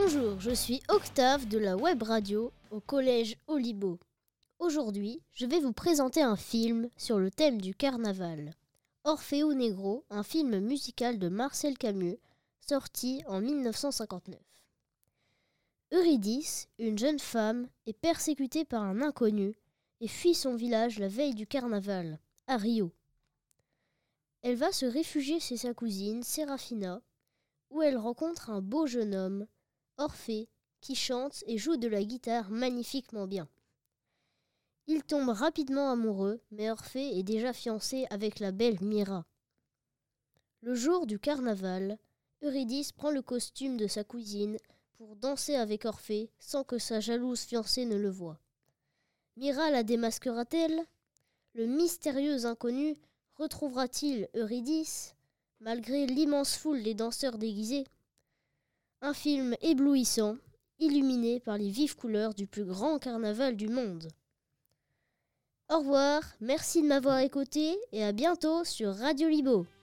Bonjour, je suis Octave de la web radio au collège Olibo. Aujourd'hui, je vais vous présenter un film sur le thème du carnaval. Orfeo Negro, un film musical de Marcel Camus, sorti en 1959. Eurydice, une jeune femme, est persécutée par un inconnu et fuit son village la veille du carnaval, à Rio. Elle va se réfugier chez sa cousine, Sérafina, où elle rencontre un beau jeune homme, Orphée, qui chante et joue de la guitare magnifiquement bien. Ils tombent rapidement amoureux, mais Orphée est déjà fiancé avec la belle Mira. Le jour du carnaval, Eurydice prend le costume de sa cousine pour danser avec Orphée sans que sa jalouse fiancée ne le voie. Mira la démasquera-t-elle ? Le mystérieux inconnu retrouvera-t-il Eurydice, malgré l'immense foule des danseurs déguisés ? Un film éblouissant, illuminé par les vives couleurs du plus grand carnaval du monde. Au revoir, merci de m'avoir écouté et à bientôt sur Radio Libo.